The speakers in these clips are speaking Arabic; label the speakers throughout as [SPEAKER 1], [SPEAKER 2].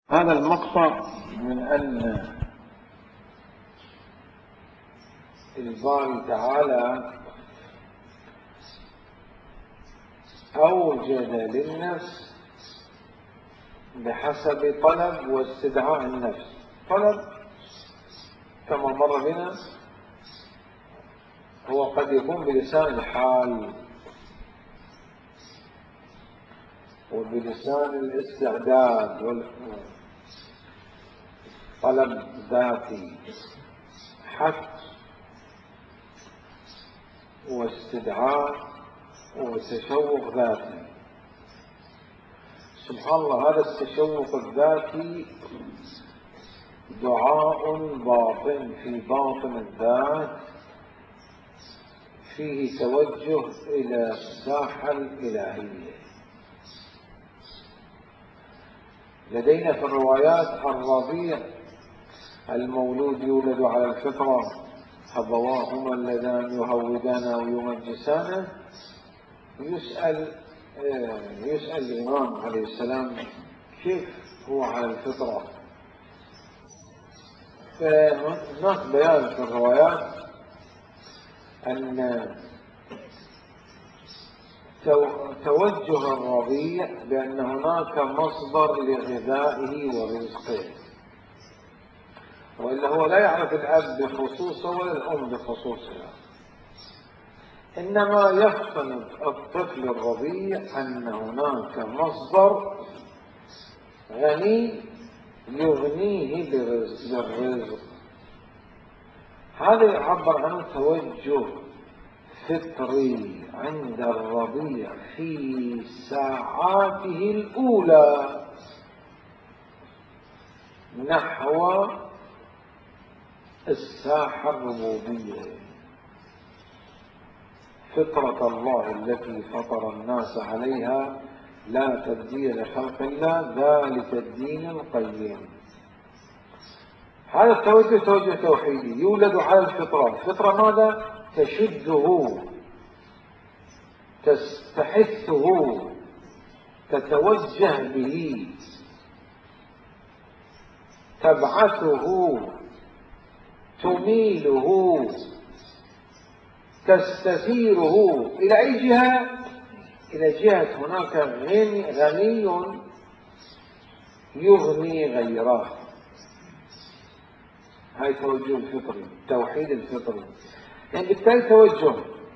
[SPEAKER 1] هذا المقطع من أن الباري تعالى أوجد للنفس بحسب طلب واستدعاء النفس. طلب كما مر بنا هو قد يكون بلسان الحال وبلسان الاستعداد طلب ذاتي، حث واستدعاء وتشوق ذاتي. سبحان الله، هذا التشوق الذاتي دعاء باطن في باطن الذات فيه توجه إلى الساحة الإلهية. لدينا في الروايات الرضيع المولود يولد على الفطرة، أبواهما اللذان يهودان أو يمجسانه. يسأل الإمام عليه السلام كيف هو على الفطرة. فهناك بيان في الروايات أن توجه الرضيع بأن هناك مصدر لغذائه ورزقه، وإلا هو لا يعرف الأب بخصوصه ولا الأم بخصوصها، إنما يفطن الطفل الرضيع أن هناك مصدر غني يغنيه بالرزق. هذا يعبر عن توجه فطري عند الرضيع في ساعاته الأولى نحو الساحة الربوبية. فطرة الله التي فطر الناس عليها لا تبديل لخلق الله، ذلك الدين القيم. هذا التوجه توجه توحيدي يولد على الفطرة. الفطرة ماذا؟ تشده، تستحثه، تتوجه به، تبعثه، تميله، تستثيره إلى أي جهة؟ إلى جهة هناك غني يغني غيره. هاي توجه الفطري، توحيد الفطري. يعني بالتالي توجه،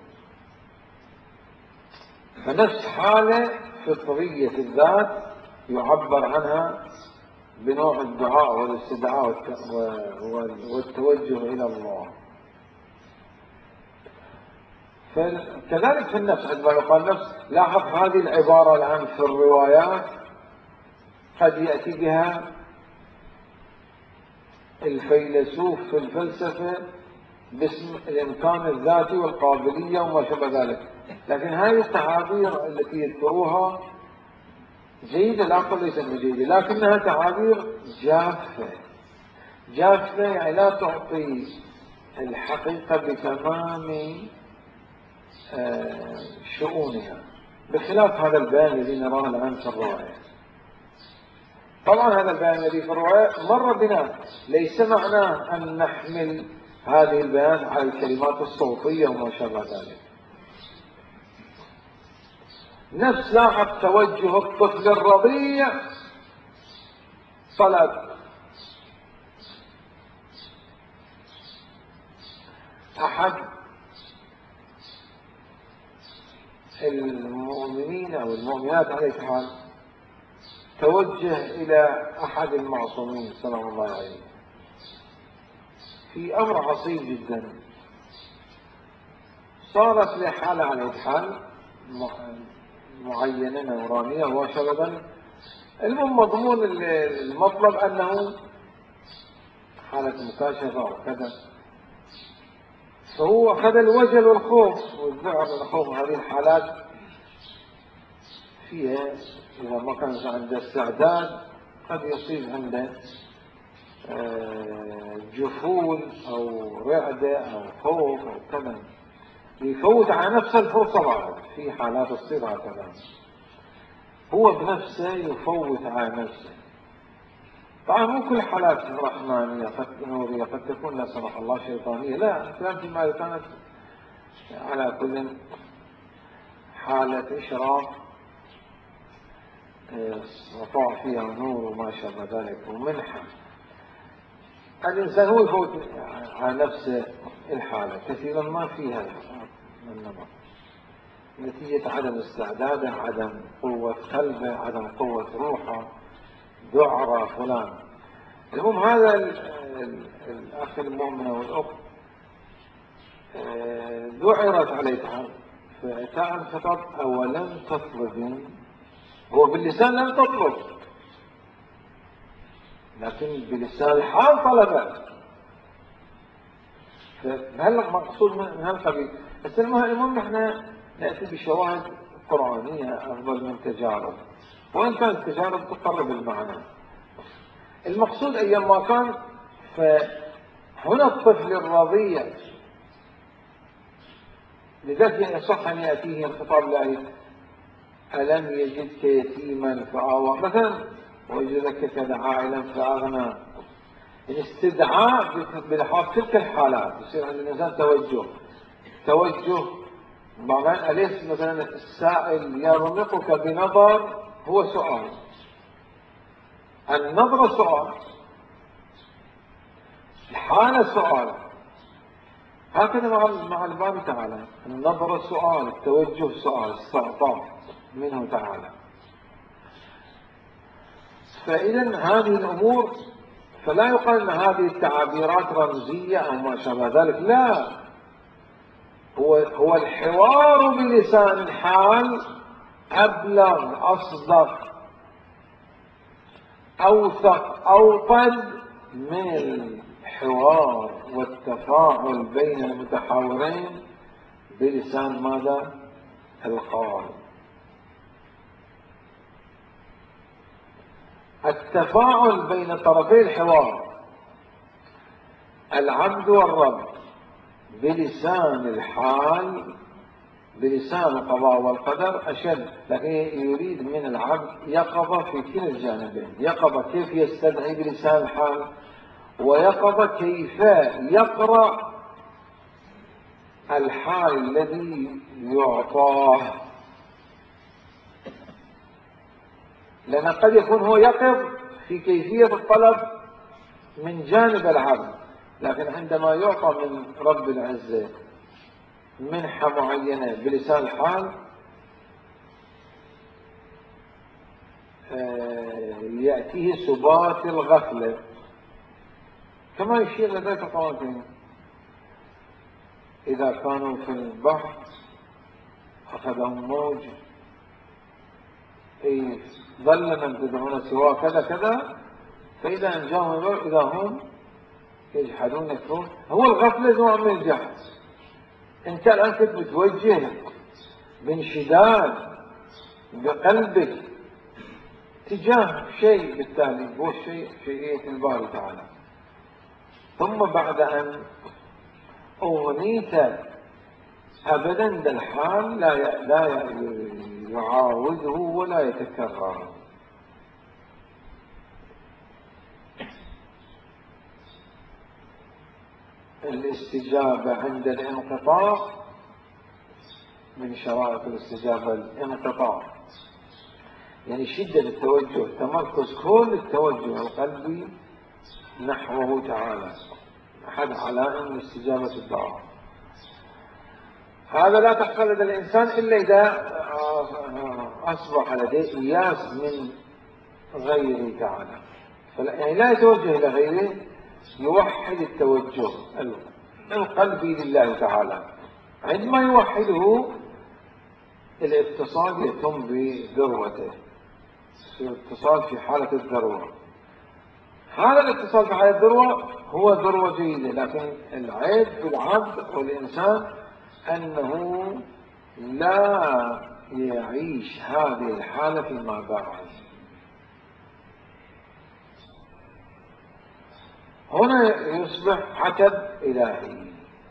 [SPEAKER 1] فنفس حالة فطرية في الذات يعبر عنها بنوع الدعاء والاستدعاء والتوجه إلى الله. فكذلك في النفس عندما يقال نفس، لاحظ هذه العبارة الآن في الروايات قد يأتي بها الفيلسوف في الفلسفة باسم الإمكان الذاتي والقابلية وما شابه ذلك، لكن هذه التعابير التي يذكروها جيدة، لا أقول ليست بجيدة، لكنها تعابير جافة. جافة يعني لا تعطي الحقيقة بتمام شؤونها، بخلاف هذا البيان الذي نراه الآن في الرواية. طبعا هذا البيان الذي في الرواية مر بنا، ليس معناه أن نحمل هذه البيان على الكلمات الصوتية وما شابه ذلك. نفس لاحظ توجه الطفل الرضيع طلب. أحد المؤمنين أو المؤمنات عليه الحال توجه إلى أحد المعصومين سلام الله عليه في أمر عصيب جدا. صارت له حالة على الحال معينة نورانية وشبابا. مضمون المطلب أنه حالة مكاشفة أو كذا، فهو أخذ الوجل والخوف والذعر والخوف. هذه الحالات فيها إذا ما كان عنده استعداد قد يصيب عنده جفول أو رعدة أو خوف أو كذا، يفوت على نفسه الفرصة. بعد في حالات تصير هكذا، هو بنفسه يفوت على نفسه. طبعا مو كل حالات رحمانية، قد نورية، قد تكون لا سمح الله شيطانية، لا، فيما كانت على كل حالة إشراق وقع فيها نور وما شابه ذلك ومنحة. الإنسان هو يفوت على نفسه الحالة كثيرا ما فيها النمط، نتيجة عدم استعداده، عدم قوة قلبه، عدم قوة روحه، ذعر فلان. المهم هذا الأخ المؤمن والأخت ذعرت عليها فأتى الخطاب أولم تطلبين، هو باللسان لم تطلب لكن بلسان الحال طلبت. فهل مقصود من هالقبيل؟ بس المهم نحن نأتي بشواهد قرآنية أفضل من تجارب، وإن كانت التجارب تقرب المعنى. المقصود أيام ما كان، فهنا الطفل الرضيع لذلك يصح أن يأتيه الخطاب الآية ألم يجدك يتيما فآوى مثلا ويجدك كذا عائلا فأغنى. الاستدعاء بلحاظ تلك الحالات يصير عند الإنسان توجه معناه أليس مثلا السائل يرمقك بنظر هو سؤال، النظرة سؤال، الحالة سؤال، هكذا مع الباري تعالى النظرة سؤال، التوجه سؤال، استعطاء منه تعالى. فإذا هذه الأمور فلا يقال أن هذه التعابيرات رمزية أو ما شابه ذلك، لا، هو الحوار بلسان الحال أبلغ، أصدق، أوثق، أوطد من الحوار والتفاعل بين المتحاورين بلسان ماذا؟ القول. التفاعل بين طرفي الحوار العبد والرب بلسان الحال، بلسان القضاء والقدر أشد، لكن يريد من العبد يقظة في كلا الجانبين، يقظة كيف يستدعي بلسان الحال، ويقظة كيف يقرأ الحال الذي يعطاه، لأن قد يكون هو يقظ في كيفية الطلب من جانب العبد، لكن عندما يعطى من رب العزة منحة معينة بلسان الحال يأتيه سبات الغفلة، كما يشير لذلك القوانين إذا كانوا في البحر أخذهم موج ظل من تدعون سواه كذا كذا فإذا أنجاهم إذا هم يجحدون يكفرون. هو الغفلة نوع من الجحد. أنت الآن كنت متوجه بانشداد بقلبك تجاه شيء، بالتالي هو شيئية الباري تعالى، ثم بعد أن أغنيت أبدا بالحال لا يعاوده ولا يتكرر. الاستجابة عند الانقطاع من شرائط الاستجابة الانقطاع، يعني شدة التوجه، تمركز كل التوجه القلبي نحوه تعالى، أحد علائم استجابة الدعاء. هذا لا تحصل لدى الإنسان إلا إذا أصبح لديه إياس من غيره تعالى، يعني لا يتوجه إلى غيره، يوحد التوجه القلبي لله تعالى. عندما يوحده الاتصال يتم بذروته، الاتصال في حالة الذروة. هذا الاتصال في حالة الذروة هو ذروة جيدة، لكن العيب في العبد والإنسان أنه لا يعيش هذه الحالة فيما بعد. هنا يصبح عتب إلهي.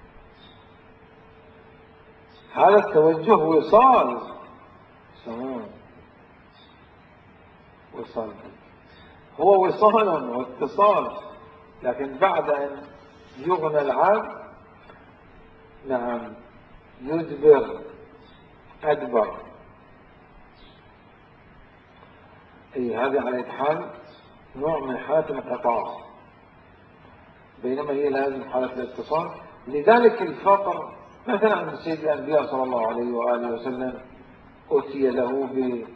[SPEAKER 1] هذا التوجه وصال سمون، وصال هو وصال واتصال، لكن بعد أن يغنى العبد نعم أدبر. أي هذه على حال نوع من حالة الانقطاع، بينما هي لازم حالة الاتصال. لذلك الفقر مثلا عند سيد الأنبياء صلى الله عليه وآله وسلم أتي له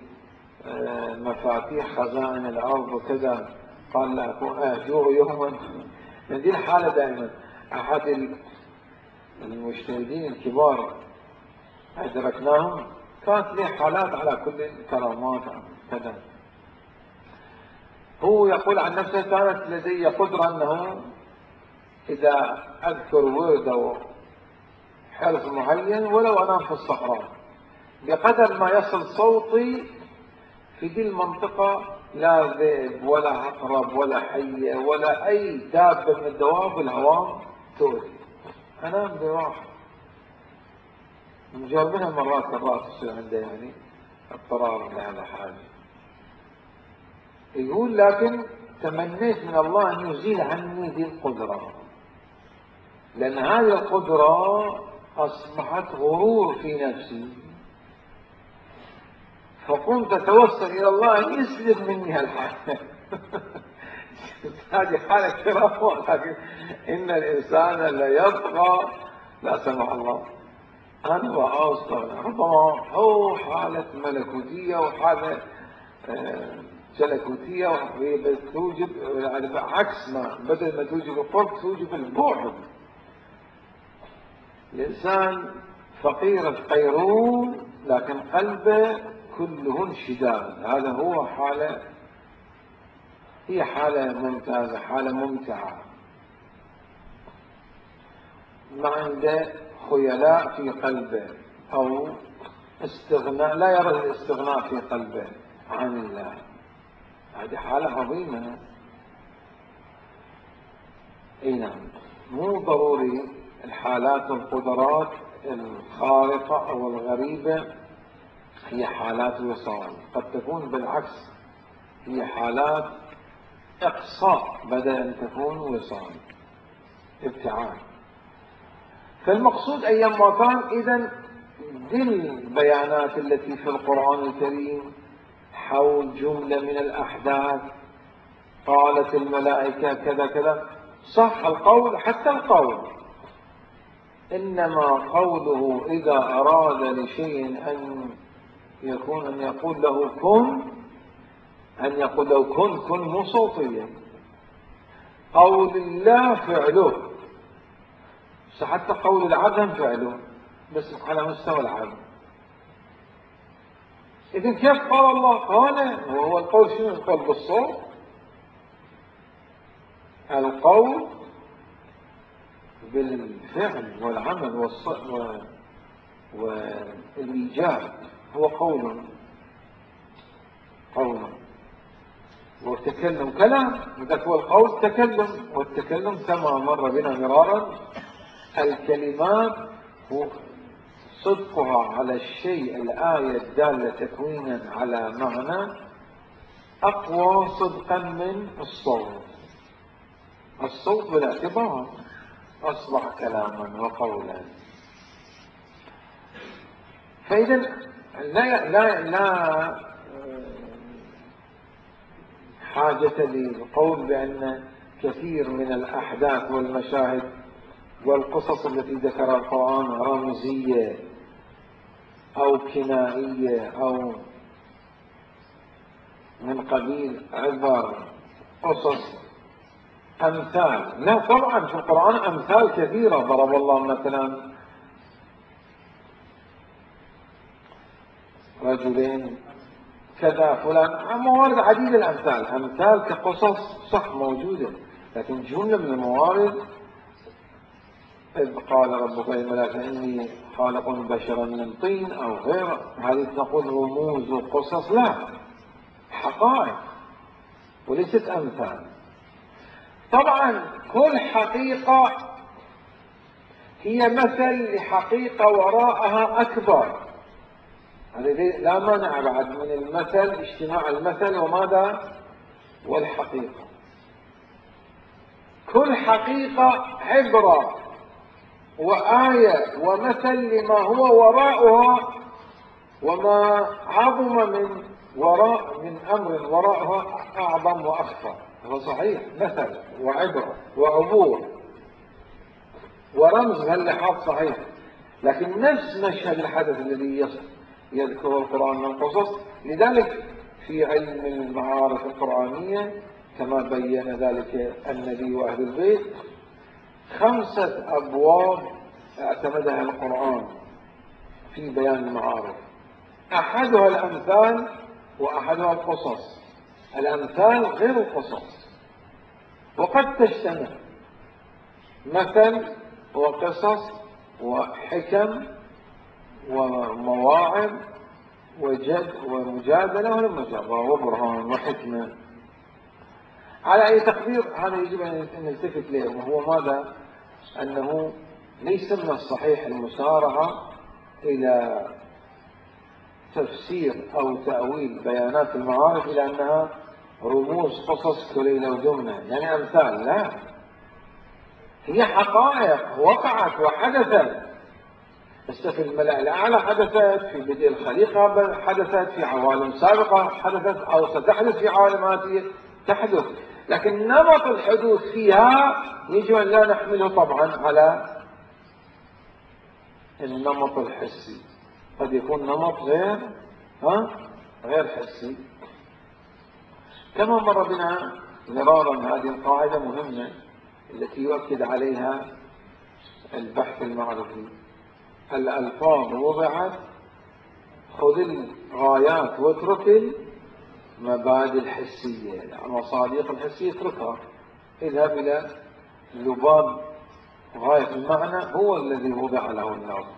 [SPEAKER 1] بمفاتيح خزائن الأرض وكذا، قال لا أجوع يوما. من دي الحالة دائما أحد المجتهدين الكبار أدركناهم كانت له حالات على كل الكرامات كذا. هو يقول عن نفسه كانت لدي قدرة أنه إذا أذكر ورد أو حرف معين ولو أنام في الصحراء بقدر ما يصل صوتي في دي المنطقة لا ذئب ولا عقرب ولا حية ولا أي دابة من الدواب الهوام تؤذي، أنام براحة. مجربها مرات تصير عنده يعني اضطرار لهذا حاجة. يقول لكن تمنيت من الله أن يزيل عني ذي القدرة، لأن هذه القدرة أصبحت غرور في نفسي، فقمت أتوسل إلى الله أن يسلم مني هالحالة. هذه حالة كرامة، لكن إن الإنسان لا يطغى لا سمح الله أن وأصغر. ربما هو حالة ملكوتية وحالة جلكوتية، بس توجب عكس ما بدل ما توجب القرب توجب البعد. الإنسان فقير القيرون لكن قلبه كله انشداد، هذا هو حالة، هي حالة ممتازة، حالة ممتعة. ما عنده خيلاء في قلبه أو استغناء، لا يرى الاستغناء في قلبه عن الله، هذه حالة عظيمة. اي نعم، مو ضروري الحالات والقدرات الخارقة أو الغريبة هي حالات وصال، قد تكون بالعكس هي حالات إقصاء بدل أن تكون وصال، ابتعاد. فالمقصود أيما كان إذن ذي البيانات التي في القرآن الكريم حول جملة من الأحداث قالت الملائكة كذا كذا، صح القول حتى القول، إنما قوله إذا أراد لشيء أن يقول له كن، أن يقول له كن مو صوتيا. قول الله فعله، حتى قول العبد فعله بس على مستوى العبد. إذن كيف قال الله قال؟ وهو القول شنو؟ القول بالصوت، القول بالفعل والعمل والإيجاب، هو قول والتكلم كلام، إذا هو القول تكلم، والتكلم كما مر بنا مرارا الكلمات صدقها على الشيء الآية الدالة تكوينا على معنى أقوى صدقا من الصوت. الصوت بالاعتبار أصبح كلاما وقولا. فإذا لا حاجة للقول بأن كثير من الأحداث والمشاهد والقصص التي ذكرها القرآن رمزية أو كنائية أو من قبيل عبر قصص أمثال. لا طبعا في القرآن أمثال كثيرة، ضرب الله مثلا رجلين كذا فلان، موارد عديدة الأمثال، أمثال كقصص صح موجودة، لكن جملة من الموارد إذ قال ربك للملائكة إني خالق بشرا من طين أو غيره، هذه نقول رموز وقصص، لا حقائق وليست أمثال. طبعا كل حقيقة هي مثل لحقيقة وراءها أكبر، لا مانع بعد من المثل، اجتماع المثل وماذا والحقيقة. كل حقيقة عبرة وآية ومثل لما هو وراءها، وما عظم من أمر وراءها أعظم وأخفى. هو صحيح مثل وعبرة وعبور ورمز هاللحاظ صحيح، لكن نفس مشهد الحدث الذي يذكره القرآن من القصص. لذلك في علم المعارف القرآنية كما بين ذلك النبي وأهل البيت 5 أبواب اعتمدها القرآن في بيان المعارف. أحدها الأمثال وأحدها القصص. الأمثال غير القصص، وقد تجتمع مثل وقصص وحكم ومواعظ ومجادلة وبرهان وحكمة. على أي تقدير هذا يجب أن نلتفت له، وهو ماذا؟ أنه ليس من الصحيح المسارعة إلى تفسير أو تأويل بيانات المعارف إلى أنها رموز قصص كليلة ودمنة، يعني أمثال. لا، هي حقائق وقعت وحدثت. بس في الملأ الأعلى حدثت، في بدء الخليقة حدثت، في عوالم سابقة حدثت، أو ستحدث في عوالم آتية تحدث. لكن نمط الحدوث فيها يجب أن لا نحمله طبعا على النمط الحسي، قد يكون نمط غير حسي. كما مر بنا مرارا هذه القاعدة مهمة التي يؤكد عليها البحث المعرفي: الألفاظ وضعت، خذ الغايات واترك المبادئ الحسية، المصادق الحسية اتركها، اذهب إلى لباب غاية المعنى هو الذي وضع له اللفظ.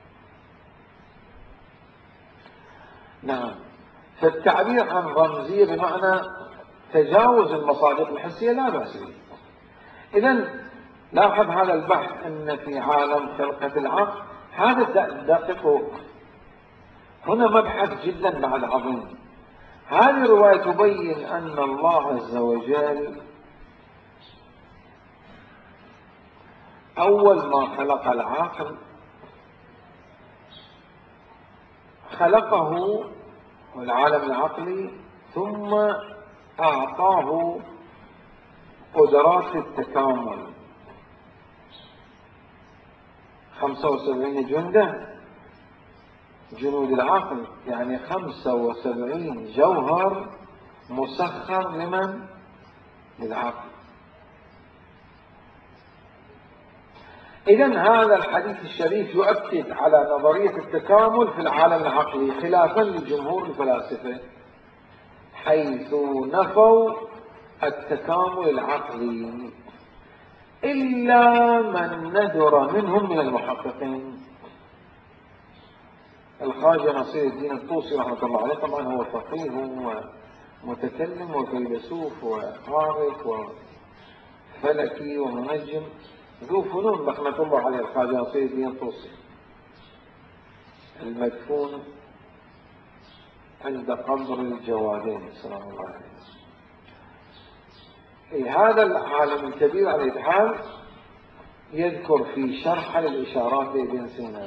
[SPEAKER 1] نعم، فالتعبير عن رمزية بمعنى تجاوز المصادق الحسية لا بأس به. إذن لاحظ هذا البحث أن في عالم خلقة العقل هذا دقيق. هنا مبحث جدا بعد عظيم. هذه الرواية تبين أن الله عز وجل أول ما خلق العقل خلقه العالم العقلي، ثم أعطاه قدرات التكامل 75 جندا، جنود العقل، يعني 75 جوهر مسخر لمن؟ للعقل. إذن هذا الحديث الشريف يؤكد على نظرية التكامل في العالم العقلي، خلافا لجمهور الفلاسفة حيث نفوا التكامل العقلي، إلا من ندر منهم من المحققين. الخواجة نصير الدين الطوسي رحمة الله عليه طبعا هو فقيه ومتكلم وفيلسوف وعارف وفلكي ومنجم ذو فنون رحمة الله عليه. الخواجة نصير الدين الطوسي المدفون عند قبر الجوادين سلام الله عليه. هذا العالم الكبير على الحال يذكر في شرح للإشارات لابن سينا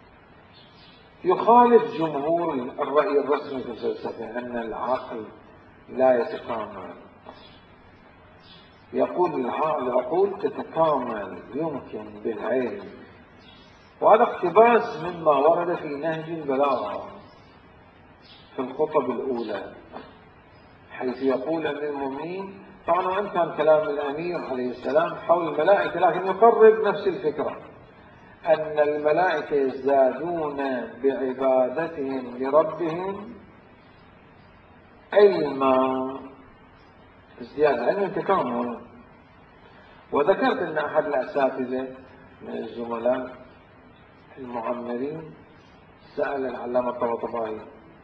[SPEAKER 1] يخالف جمهور الرأي الرسمي في الفلسفة أن العقل لا يتكامل. يقول العقول تتكامل يمكن بالعلم، وهذا اقتباس مما ورد في نهج البلاغة في الخطب الأولى، حيث يقول أمير المؤمنين، طبعا وإن كان كلام الأمير عليه السلام حول الملائكة لكن يقرب نفس الفكرة، أن الملائكة يزدادون بعبادتهم لربهم علما، ازدياد علم تكامل. وذكرت أن أحد الأساتذة من الزملاء المعمرين سأل العلامة الطباطبائي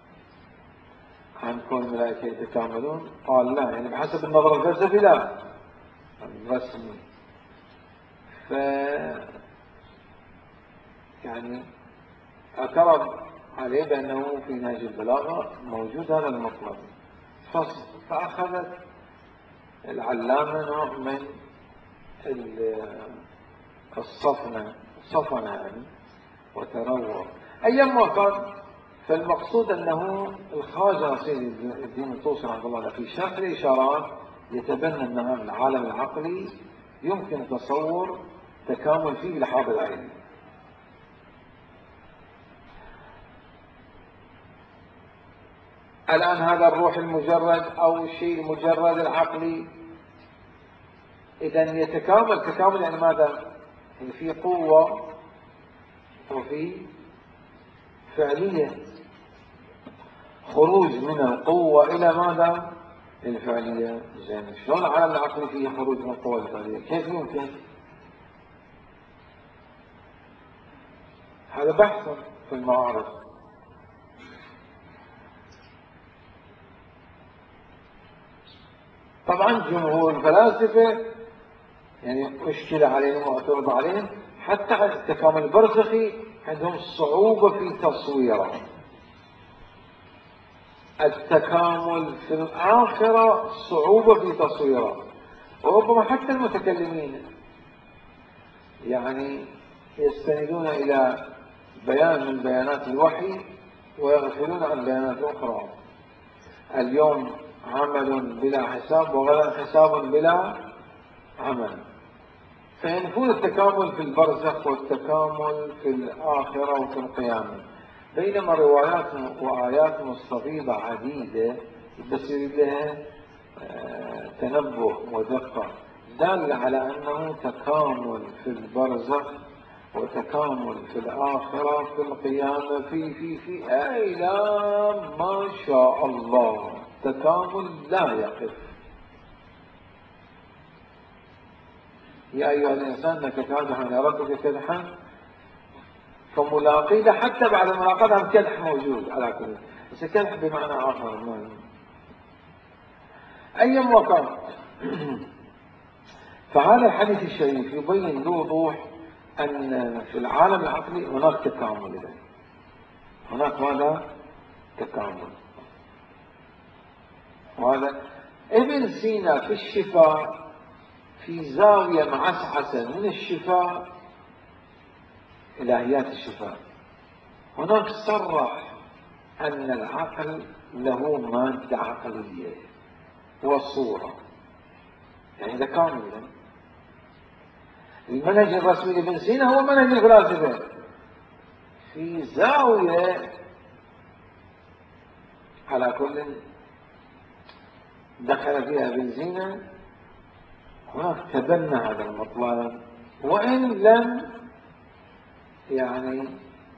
[SPEAKER 1] عن كون الملائكة يتكاملون، قال لا، يعني بحسب النظر الفلسفي لا، الرسمي. يعني اعترض عليه بأنه في نهج البلاغة موجود هذا المطلب فصل، فأخذت العلامة نوع من صفنة يعني وتروع. أيما كان، فالمقصود أنه الخواجة سيد الدين الطوسي رحمه الله في شرح الإشارات يتبنى أن العالم العقلي يمكن تصور تكامل فيه بالحاضر العيني. الآن هذا الروح المجرد أو الشيء المجرد العقلي إذا يتكامل تكامل يعني ماذا؟ يعني في قوة وفي فعلية، خروج من القوة إلى ماذا؟ الفعلية. زين شلون العالم العقلي فيه خروج من القوة الفعلية؟ كيف يمكن؟ هذا بحث في المعارف. طبعا جمهور الفلاسفة يعني أشكل عليهم واعترض عليهم، حتى على التكامل البرزخي عندهم صعوبة في تصويره. التكامل في الآخرة صعوبة في تصويره، وربما حتى المتكلمين يعني يستندون إلى بيان من بيانات الوحي ويغفلون عن بيانات أخرى. اليوم عمل بلا حساب وغدا حساب بلا عمل، فينفون التكامل في البرزخ والتكامل في الآخرة وفي القيامة، بينما روايات وآيات مستفيضة عديدة بس يريد لها تنبه ودقة دال على أنه تكامل في البرزخ وتكامل في الآخرة في القيامة في لا ما شاء الله تكامل لا يقف. يا أيها الإنسان إنك كادح إلى ربك كدحا فملاقيه، حتى بعد الملاقاة كدح موجود على كل، بس كدح بمعنى آخر. أي وكان فهذا الحديث الشريف يبين بوضوح أن في العالم العقلي هناك تكامل، هناك ماذا؟ تكامل. وهذا ابن سينا في الشفاء في زاوية معسعسة من الشفاء، إلهيات الشفاء، هناك صرح أن العقل له مادة عقلية وصورة، يعني ده كامل. المنهج الرسمي لابن سينا هو منهج الفلاسفة في زاوية على كل دخل فيها ابن سينا، هناك تبنى هذا المطلب وإن لم يعني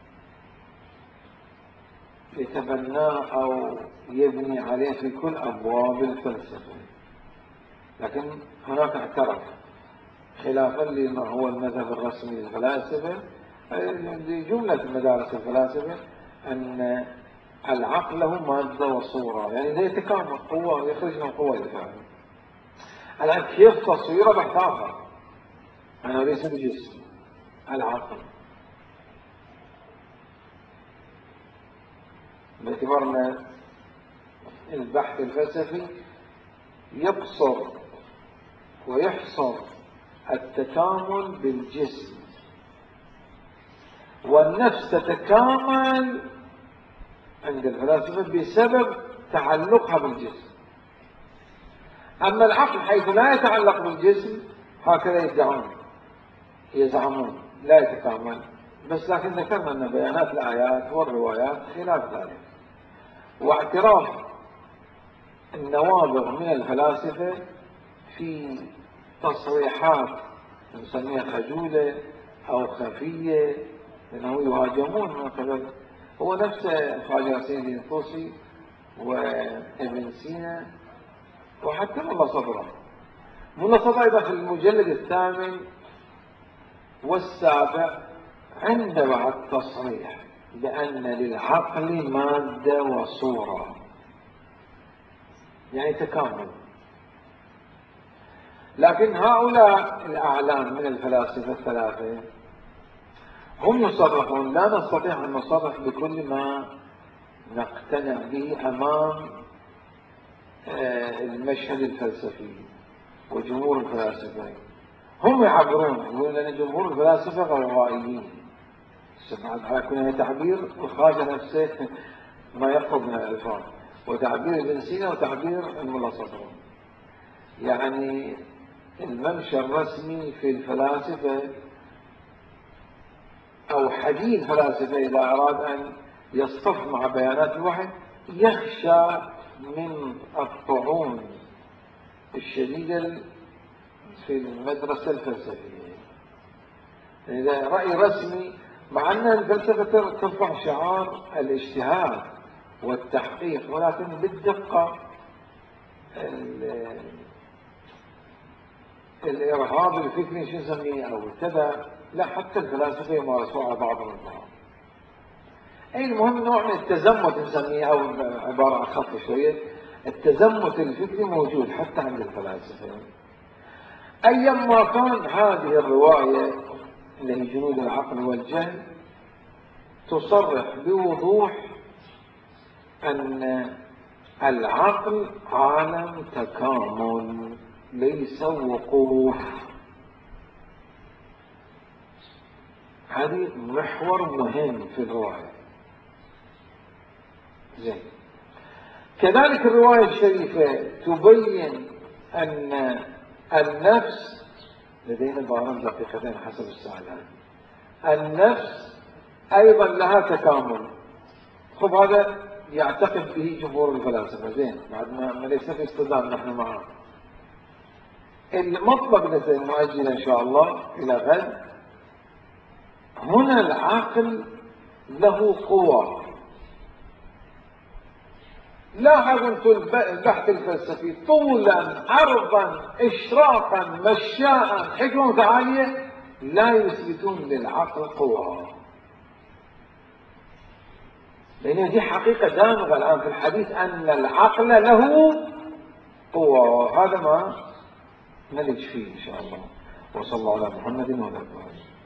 [SPEAKER 1] يتبناه أو يبني عليه في كل أبواب الفلسفة، لكن هناك اعترف خلافا لما هو المذهب الرسمي للفلاسفة لجملة مدارس الفلاسفة أن العقل له مادة وصورة، يعني ده يتكامل قوة يخرج من قوة الفعل. الآن كيف تصويره بحث آخر، أنا ليس بجسم العقل، باعتبار أن البحث الفلسفي يقصر ويحصر التكامل بالجسم، والنفس تتكامل عند الفلاسفة بسبب تعلقها بالجسم. أما العقل حيث لا يتعلق بالجسم هكذا يزعمون لا يتكامل، بس لكن ذكرنا أن بيانات الآيات والروايات خلاف ذلك، واعتراف النوابغ من الفلاسفة في تصريحات نسميها خجولة أو خفية لأنه يهاجمون من قبل، هو نفس خواجة سيد الطوسي وابن سينا وحتى ملا صدرة. ملا صدرة أيضا في المجلد الثامن والسابع عند بعد تصريح بأن للعقل مادة وصورة، يعني تكامل. لكن هؤلاء الأعلام من الفلاسفة الثلاثة هم يصرحون لا نستطيع أن نصرح بكل ما نقتنع به أمام المشهد الفلسفي، وجمهور الفلاسفة هم يعبرون، يقولون أن جمهور الفلاسفة غوائيين. سمعت على كل تعبير الخواجة نفسه ما يحفظ من الألفاظ، وتعبير ابن سينا وتعبير الملا صدرون. يعني الممشى الرسمي في الفلاسفة أو حديث الفلاسفة إذا أراد أن يصطف مع بيانات الوحي يخشى من الطعون الشديدة في المدرسة الفلسفية. إذا رأي رسمي، مع أن الفلسفة ترفع شعار الاجتهاد والتحقيق، ولكن بالدقة الإرهاب الفكري شو نسميه أو كذا، لا حتى الفلاسفة يمارسوها على بعضهم البعض. أي المهم نوع من التزمت نسميه، أو عبارة أخف شوية، التزمت الفكري موجود حتى عند الفلاسفة. أيما كان هذه الرواية اللي هي جنود العقل والجهل تصرح بوضوح أن العقل عالم تكامل ليس وقوف. هذه محور مهم في الرواية. زين. كذلك الرواية الشريفة تبين أن النفس، لدينا بعض دقيقتين حسب السؤال، النفس أيضا لها تكامل. خب هذا يعتقد به جمهور الفلاسفة. زين، بعد ما ليس في اصطدام نحن معه. المطلب الذي نؤجل إن شاء الله إلى غد، هنا العقل له قوة. لاحظوا انتم البحث الفلسفي طولا عرضا اشراقا مشاء حكمة عالية لا يثبتون للعقل قوة، لأن دي حقيقة دامغة الآن في الحديث أن العقل له قوة. هذا ما نلج فيه إن شاء الله. وصلى الله على محمد وعلى آله.